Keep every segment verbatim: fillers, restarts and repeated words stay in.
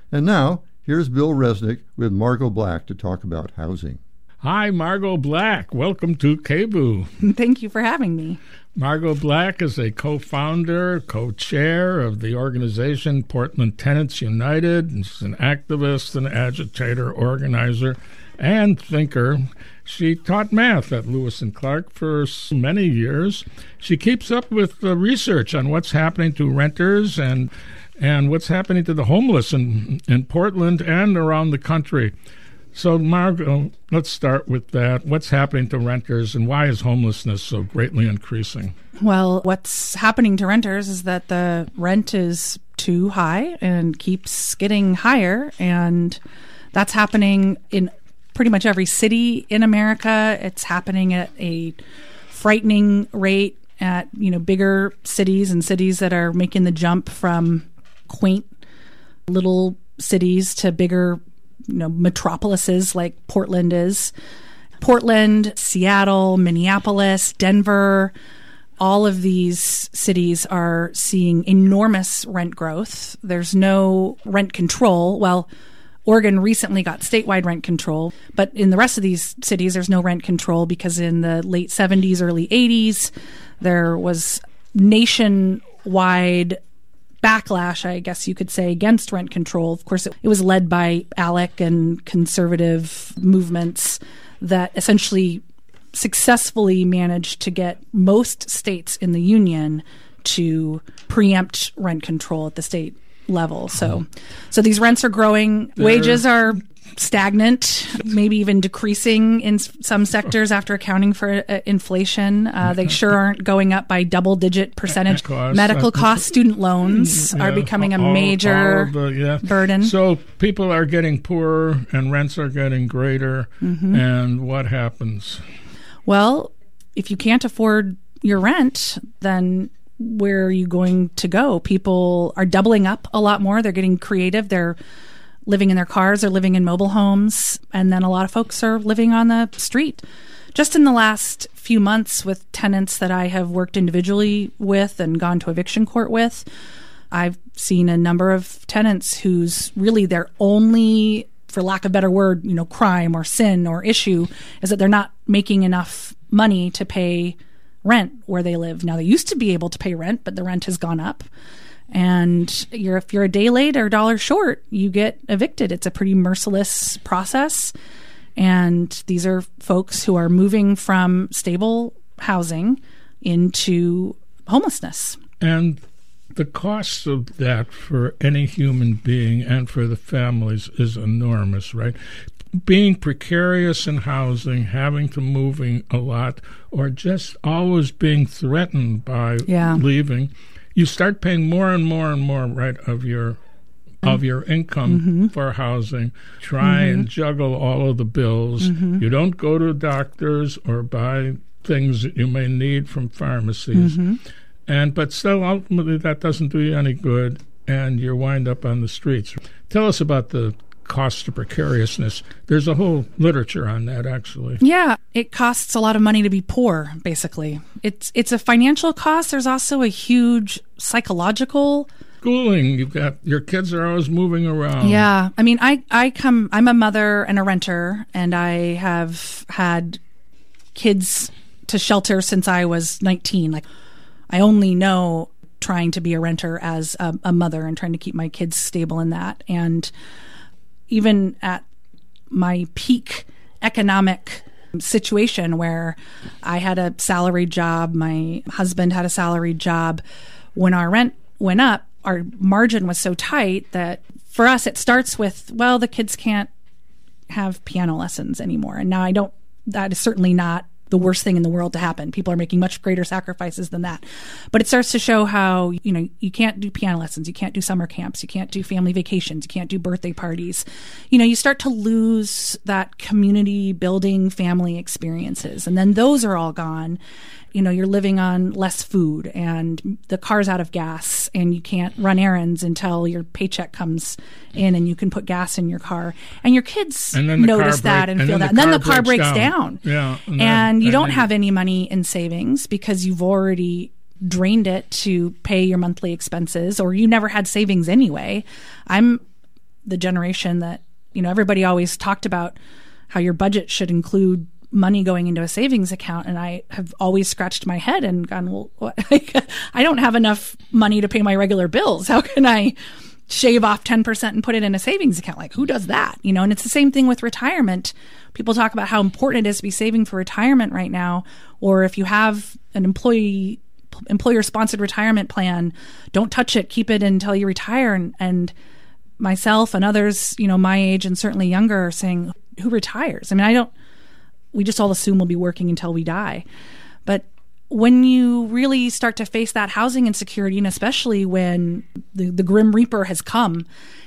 And now, here's Bill Resnick with Margot Black to talk about housing. Hi, Margot Black. Welcome to K B U. Thank you for having me. Margot Black is a co-founder, co-chair of the organization Portland Tenants United. And she's an activist, an agitator, organizer, and thinker. She taught math at Lewis and Clark for many years. She keeps up with the research on what's happening to renters and and what's happening to the homeless in, in Portland and around the country. So, Margot, let's start with that. What's happening to renters, and why is homelessness so greatly increasing? Well, what's happening to renters is that the rent is too high and keeps getting higher, and that's happening in pretty much every city in America. It's happening at a frightening rate at, you know, bigger cities and cities that are making the jump from quaint little cities to bigger, you know, metropolises like Portland is. Portland, Seattle, Minneapolis, Denver, all of these cities are seeing enormous rent growth. There's no rent control. Well, Oregon recently got statewide rent control, but in the rest of these cities, there's no rent control because in the late seventies, early eighties, there was nationwide backlash, I guess you could say, against rent control. Of course, it, it was led by ALEC and conservative movements that essentially successfully managed to get most states in the union to preempt rent control at the state level. So, so these rents are growing. They're, wages are stagnant, maybe even decreasing in some sectors after accounting for uh, inflation. Uh, they sure aren't going up by double-digit percentage. Cost, Medical costs, student loans yeah, are becoming a all, major all the, yeah. burden. So people are getting poorer and rents are getting greater. Mm-hmm. And what happens? Well, if you can't afford your rent, then where are you going to go? People are doubling up a lot more. They're getting creative. They're living in their cars, they're living in mobile homes, and then a lot of folks are living on the street. Just in the last few months with tenants that I have worked individually with and gone to eviction court with, I've seen a number of tenants whose really their only, for lack of a better word, you know, crime or sin or issue is that they're not making enough money to pay rent where they live. Now, they used to be able to pay rent, but the rent has gone up. And you're, if you're a day late or a dollar short, you get evicted. It's a pretty merciless process. And these are folks who are moving from stable housing into homelessness. And the cost of that for any human being and for the families is enormous, right? Being precarious in housing, having to moving a lot, or just always being threatened by yeah. leaving. You start paying more and more and more, right, of your of your income mm-hmm. for housing. Try mm-hmm. and juggle all of the bills. Mm-hmm. You don't go to doctors or buy things that you may need from pharmacies. Mm-hmm. And but still, ultimately, that doesn't do you any good, and you wind up on the streets. Tell us about the cost of precariousness. There's a whole literature on that, actually. Yeah, it costs a lot of money to be poor, basically. It's it's a financial cost. There's also a huge psychological schooling. You've got your kids are always moving around. Yeah. I mean, I, I come, I'm a mother and a renter, and I have had kids to shelter since I was nineteen. Like, I only know trying to be a renter as a, a mother and trying to keep my kids stable in that. And even at my peak economic situation where I had a salaried job, my husband had a salaried job, when our rent went up, our margin was so tight that for us it starts with, well, the kids can't have piano lessons anymore. And now I don't, that is certainly not the worst thing in the world to happen. People are making much greater sacrifices than that. But it starts to show how, you know, you can't do piano lessons, you can't do summer camps, you can't do family vacations, you can't do birthday parties. You know, you start to lose that community building family experiences. And then those are all gone. You know, you're living on less food and the car's out of gas and you can't run errands until your paycheck comes in and you can put gas in your car. And your kids and notice that break, and, and feel then that. The and then the car breaks, breaks down. down. Yeah, and, and, then, you and don't then, have any money in savings because you've already drained it to pay your monthly expenses, or you never had savings anyway. I'm the generation that, you know, everybody always talked about how your budget should include money going into a savings account. And I have always scratched my head and gone, well, what? I don't have enough money to pay my regular bills. How can I shave off ten percent and put it in a savings account? Like, who does that? You know, and it's the same thing with retirement. People talk about how important it is to be saving for retirement right now. Or if you have an employee, employer sponsored retirement plan, don't touch it, keep it until you retire. And, and myself and others, you know, my age and certainly younger are saying, who retires? I mean, I don't, we just all assume we'll be working until we die. But when you really start to face that housing insecurity, and especially when the, the Grim Reaper has come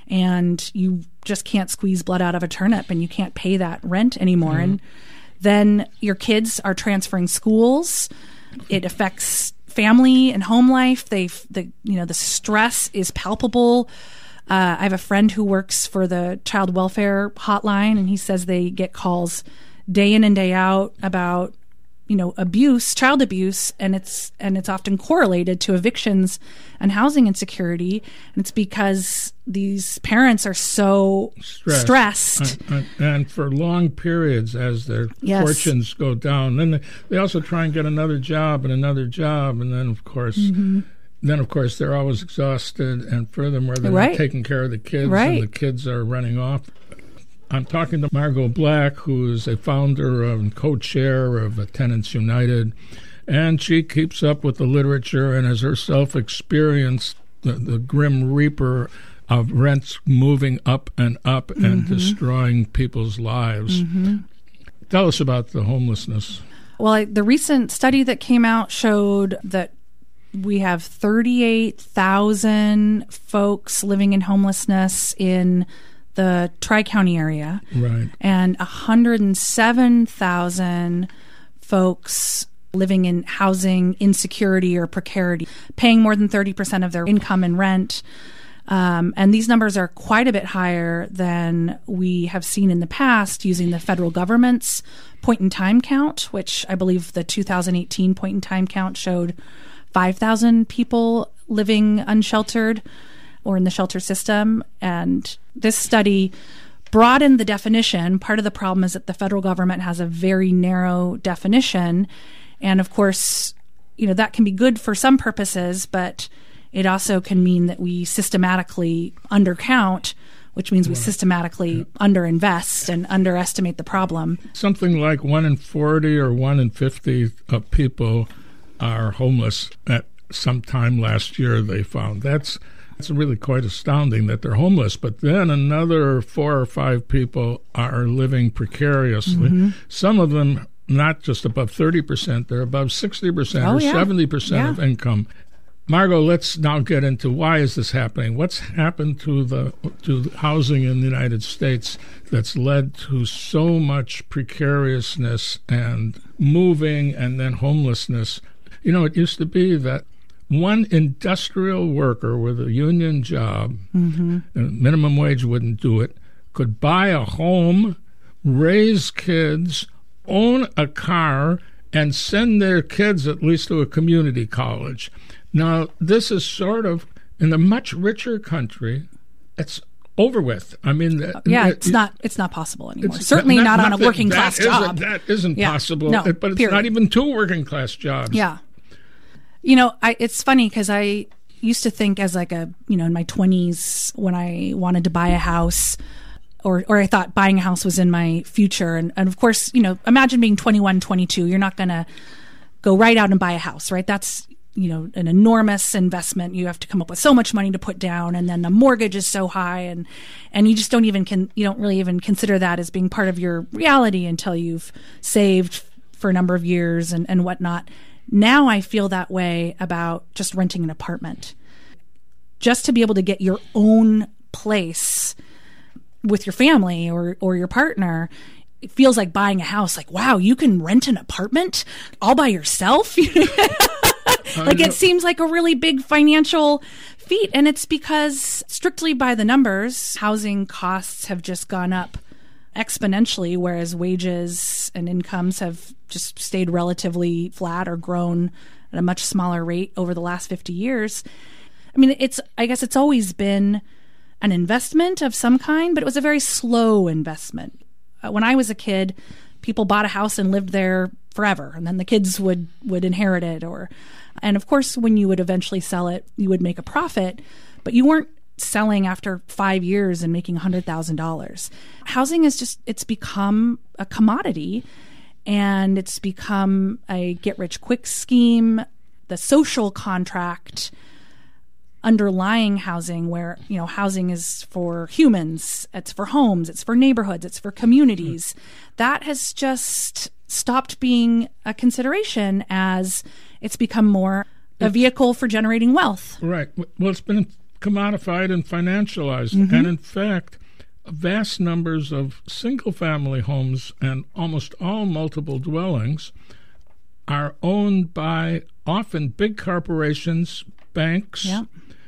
and you just can't squeeze blood out of a turnip and you can't pay that rent anymore, mm-hmm. and then your kids are transferring schools, it affects family and home life. They, the you know, the stress is palpable. Uh, I have a friend who works for the child welfare hotline, and he says they get calls day in and day out about, you know, abuse, child abuse, and it's and it's often correlated to evictions and housing insecurity. And it's because these parents are so stressed, stressed. And, and, and for long periods as their yes. fortunes go down. Then they, they also try and get another job and another job, and then of course. Mm-hmm. Then, of course, they're always exhausted, and furthermore, they're right. not taking care of the kids, right. and the kids are running off. I'm talking to Margot Black, who is a founder and co-chair of Tenants United, and she keeps up with the literature and has herself experienced the, the grim reaper of rents moving up and up mm-hmm. and destroying people's lives. Mm-hmm. Tell us about the homelessness. Well, I, the recent study that came out showed that we have thirty-eight thousand folks living in homelessness in the Tri-County area, right, and one hundred seven thousand folks living in housing insecurity or precarity, paying more than thirty percent of their income in rent. Um, and these numbers are quite a bit higher than we have seen in the past using the federal government's point-in-time count, which I believe the two thousand eighteen point-in-time count showed five thousand people living unsheltered or in the shelter system. And this study broadened the definition. Part of the problem is that the federal government has a very narrow definition. And of course, you know, that can be good for some purposes, but it also can mean that we systematically undercount, which means we right. systematically yeah. underinvest and underestimate the problem. Something like one in forty or one in fifty of people are homeless at some time last year, they found. That's It's really quite astounding that they're homeless. But then another four or five people are living precariously. Mm-hmm. Some of them not just above thirty percent, they're above sixty percent oh, or yeah. seventy percent yeah. of income. Margot, let's now get into why is this happening? What's happened to the to housing in the United States that's led to so much precariousness and moving and then homelessness? You know, it used to be that one industrial worker with a union job, mm-hmm. and minimum wage wouldn't do it, could buy a home, raise kids, own a car, and send their kids at least to a community college. Now, this is sort of, in a much richer country, it's over with. I mean, uh, yeah, it, it's it, not it's not possible anymore. Certainly not, not, not on a working class job. That isn't yeah. possible. No, but it's period. Not even two working class jobs. Yeah. You know, I, it's funny because I used to think as like a, you know, in my twenties when I wanted to buy a house or, or I thought buying a house was in my future. And, and of course, you know, imagine being twenty-one, twenty-two. You're not going to go right out and buy a house, right? That's, you know, an enormous investment. You have to come up with so much money to put down. And then the mortgage is so high and, and you just don't even, can, you don't really even consider that as being part of your reality until you've saved for a number of years and, and whatnot. Now I feel that way about just renting an apartment. Just to be able to get your own place with your family or, or your partner, it feels like buying a house. Like, wow, you can rent an apartment all by yourself? Like, it seems like a really big financial feat. And it's because, strictly by the numbers, housing costs have just gone up exponentially, whereas wages and incomes have just stayed relatively flat or grown at a much smaller rate over the last fifty years. I mean, it's, I guess it's always been an investment of some kind, but it was a very slow investment. Uh, when I was a kid, people bought a house and lived there forever, and then the kids would, would inherit it. Or, and of course, when you would eventually sell it, you would make a profit, but you weren't selling after five years and making one hundred thousand dollars. Housing is just, it's become a commodity, and it's become a get-rich-quick scheme, the social contract underlying housing, where, you know, housing is for humans, it's for homes, it's for neighborhoods, it's for communities. Mm. That has just stopped being a consideration as it's become more a vehicle for generating wealth. Right. Well, it's been commodified and financialized. Mm-hmm. And in fact, vast numbers of single-family homes and almost all multiple dwellings are owned by often big corporations, banks, yeah.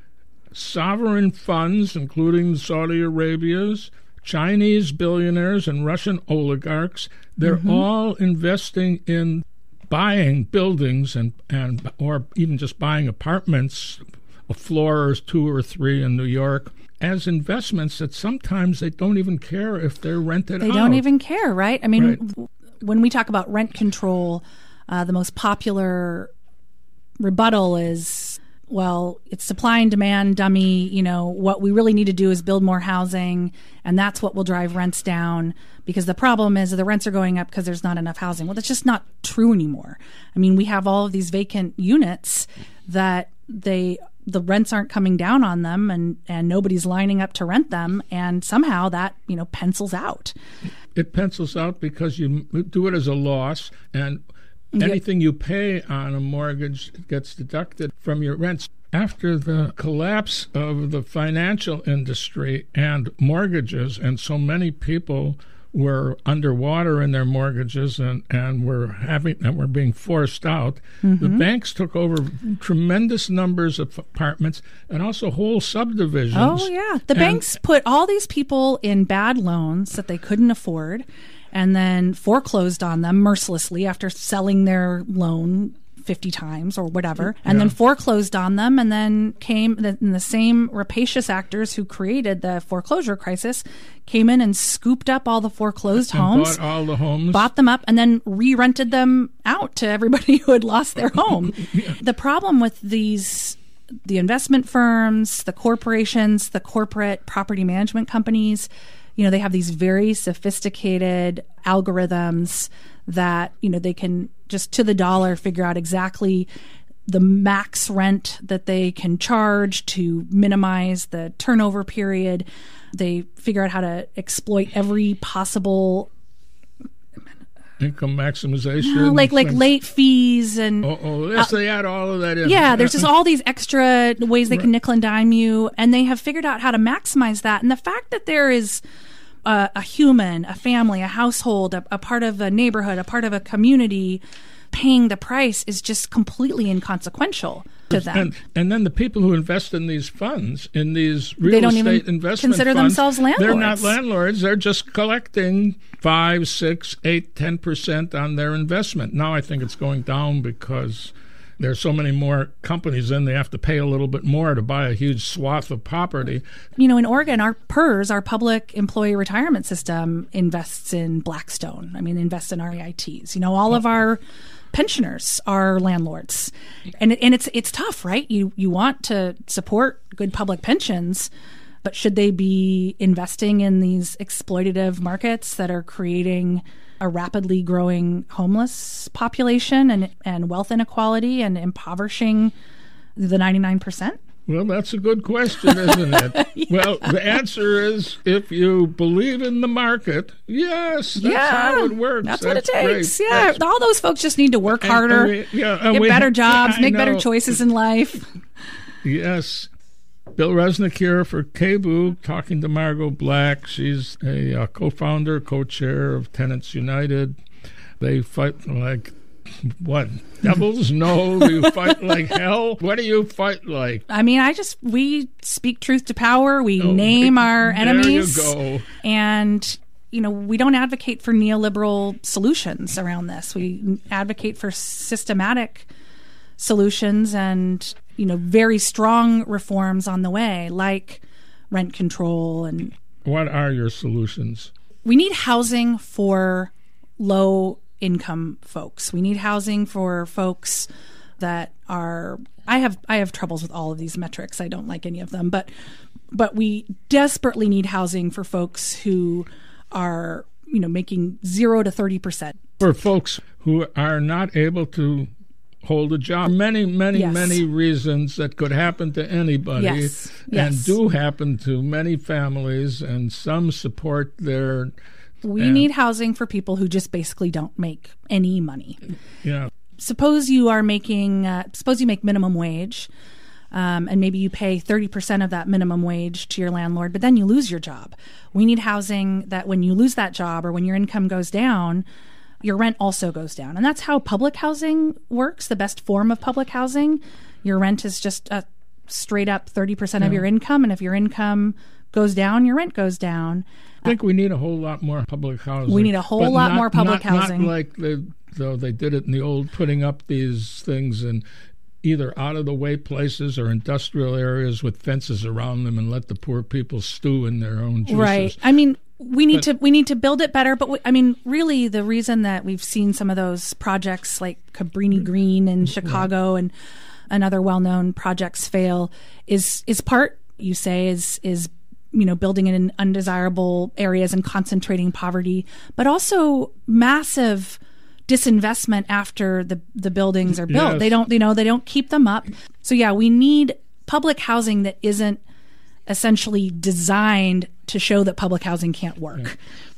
sovereign funds, including Saudi Arabia's, Chinese billionaires and Russian oligarchs. They're mm-hmm. all investing in buying buildings and, and or even just buying apartments, a floor or two or three in New York, as investments that sometimes they don't even care if they're rented they out. They don't even care, right? I mean, right. when we talk about rent control, uh, the most popular rebuttal is, well, it's supply and demand, dummy. You know, what we really need to do is build more housing, and that's what will drive rents down, because the problem is the rents are going up because there's not enough housing. Well, that's just not true anymore. I mean, we have all of these vacant units that they the rents aren't coming down on them, and, and nobody's lining up to rent them, and somehow that, you know, pencils out. It pencils out because you do it as a loss, and anything you pay on a mortgage gets deducted from your rents. After the collapse of the financial industry and mortgages, and so many people were underwater in their mortgages and, and were having and were being forced out, mm-hmm. the banks took over tremendous numbers of apartments and also whole subdivisions. Oh, yeah. The and, banks put all these people in bad loans that they couldn't afford, and then foreclosed on them mercilessly after selling their loan fifty times or whatever, and yeah. then foreclosed on them, and then came the, and the same rapacious actors who created the foreclosure crisis came in and scooped up all the foreclosed and homes, bought all the homes, bought them up, and then re-rented them out to everybody who had lost their home. yeah. The problem with these, the investment firms, the corporations, the corporate property management companies, you know, they have these very sophisticated algorithms that, you know, they can just to the dollar figure out exactly the max rent that they can charge to minimize the turnover period. They figure out how to exploit every possible income maximization, no, like like late fees and oh, oh yes, uh, they add all of that in. Yeah, there's just all these extra ways they can nickel and dime you, and they have figured out how to maximize that. And the fact that there is a, a human, a family, a household, a, a part of a neighborhood, a part of a community paying the price is just completely inconsequential to them. And, and then the people who invest in these funds, in these real they don't estate even investment consider funds, themselves landlords. They're not landlords. They're just collecting five, six, eight, ten percent on their investment. Now I think it's going down because there's so many more companies in. They have to pay a little bit more to buy a huge swath of property. You know, in Oregon, our P E R S, our public employee retirement system, invests in Blackstone. I mean, invests in R E I Ts. You know, all of our pensioners are landlords, and and it's it's tough, right? You you want to support good public pensions, but should they be investing in these exploitative markets that are creating a rapidly growing homeless population and and wealth inequality and impoverishing the ninety-nine percent? Well, that's a good question, isn't it? yeah. Well, the answer is if you believe in the market, yes, that's yeah, how it works. That's, that's what it takes. Great. Yeah, that's, all those folks just need to work harder, and, and we, yeah, and get we, better jobs, yeah, make know. better choices in life. Yes. Bill Resnick here for K B U, talking to Margot Black. She's a uh, co-founder, co-chair of Tenants United. They fight like... What? Devils? No. Do you fight like hell? What do you fight like? I mean, I just, we speak truth to power. We oh, name our enemies. There you go. And, you know, we don't advocate for neoliberal solutions around this. We advocate for systematic solutions and, you know, very strong reforms on the way, like rent control. And what are your solutions? We need housing for low income folks. We need housing for folks that are I have I have troubles with all of these metrics. I don't like any of them, but but we desperately need housing for folks who are, you know, making zero to thirty percent. For folks who are not able to hold a job. Many, many, Yes. many reasons that could happen to anybody Yes. and Yes. do happen to many families, and some support their, We and- need housing for people who just basically don't make any money. you know, Suppose you are making, uh, suppose you make minimum wage, um, and maybe you pay thirty percent of that minimum wage to your landlord, but then you lose your job. We need housing that when you lose that job or when your income goes down, your rent also goes down. And that's how public housing works, the best form of public housing. Your rent is just a straight up thirty percent of your income, and if your income goes down, your rent goes down. I think we need a whole lot more public housing. We need a whole but lot not- more public not- housing. Not like the, though they did it in the old, putting up these things in either out-of-the-way places or industrial areas with fences around them and let the poor people stew in their own juices. Right. I mean, we need But- to we need to build it better. But we, I mean, really, the reason that we've seen some of those projects like Cabrini Green in Chicago and and other well-known projects fail is is part, you say, is is you know building in undesirable areas and concentrating poverty, but also massive disinvestment after the the buildings are built. Yes. They don't you know they don't keep them up. So yeah, we need public housing that isn't essentially designed to show that public housing can't work.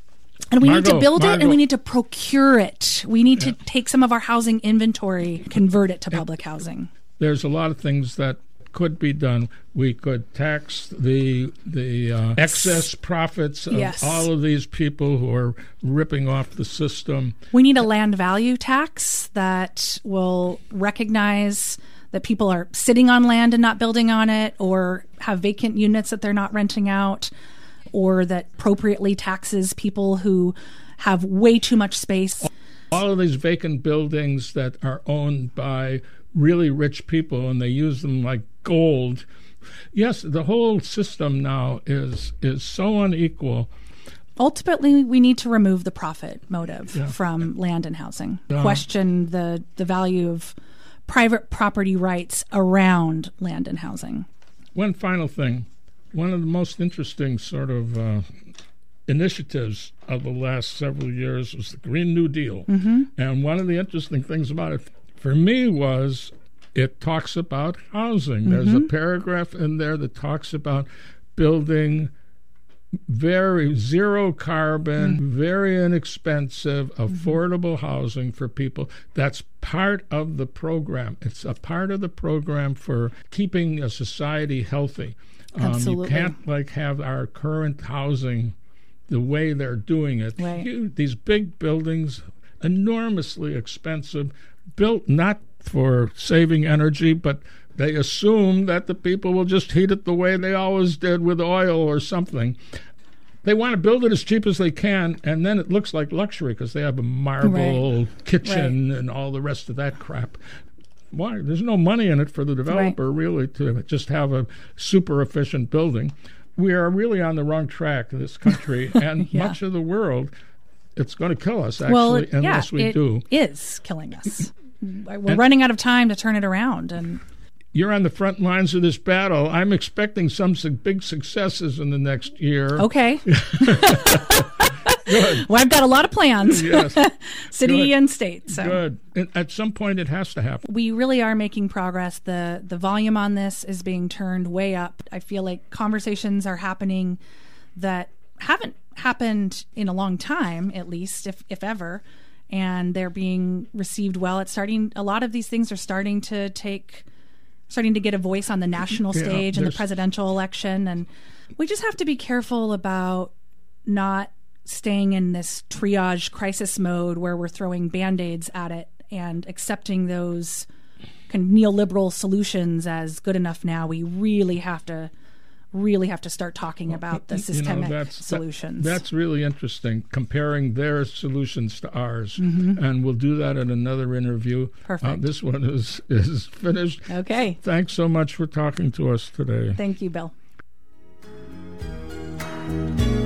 And we need to Margot, build it Margot. and we need to procure it. We need to take some of our housing inventory, convert it to public housing. There's a lot of things that could be done. We could tax the the uh, excess profits of Yes. all of these people who are ripping off the system. We need a land value tax that will recognize that people are sitting on land and not building on it, or have vacant units that they're not renting out, or that appropriately taxes people who have way too much space. All of these vacant buildings that are owned by really rich people, and they use them like gold. Yes, the whole system now is is so unequal. Ultimately, we need to remove the profit motive Yeah. from land and housing. Yeah. Question the, the value of private property rights around land and housing. One final thing. One of the most interesting sort of uh, initiatives of the last several years was the Green New Deal. Mm-hmm. And one of the interesting things about it for me was it talks about housing. Mm-hmm. There's a paragraph in there that talks about building very zero carbon, mm. very inexpensive, affordable mm-hmm. housing for people. That's part of the program. It's a part of the program for keeping a society healthy. Absolutely. Um, you can't like have our current housing the way they're doing it. Right. You, these big buildings, enormously expensive, built not for saving energy, but they assume that the people will just heat it the way they always did with oil or something. They want to build it as cheap as they can, and then it looks like luxury because they have a marble Right. kitchen Right. and all the rest of that crap. Why? There's no money in it for the developer, Right. really, to just have a super efficient building. We are really on the wrong track in this country, and Yeah. much of the world. It's going to kill us, actually, well, unless yeah, we it do. is killing us. We're And- running out of time to turn it around. And You're on the front lines of this battle. I'm expecting some su- big successes in the next year. okay. Good. Well, I've got a lot of plans, Yes. city Good. and state. So Good. And at some point, it has to happen. we really are making progress. The the volume on this is being turned way up. I feel like conversations are happening that haven't happened in a long time, at least, if if ever. And they're being received well. It's starting. A lot of these things are starting to take, starting to get a voice on the national Yeah, stage in the there's- presidential election. And we just have to be careful about not staying in this triage crisis mode where we're throwing Band-Aids at it and accepting those kind of neoliberal solutions as good enough now. We really have to really have to start talking about the You know, systemic that's, that- solutions. that's really interesting, comparing their solutions to ours. And we'll do that in another interview. Perfect. Uh, this one is, is finished. Okay. Thanks so much for talking to us today. Thank you, Bill. Bye.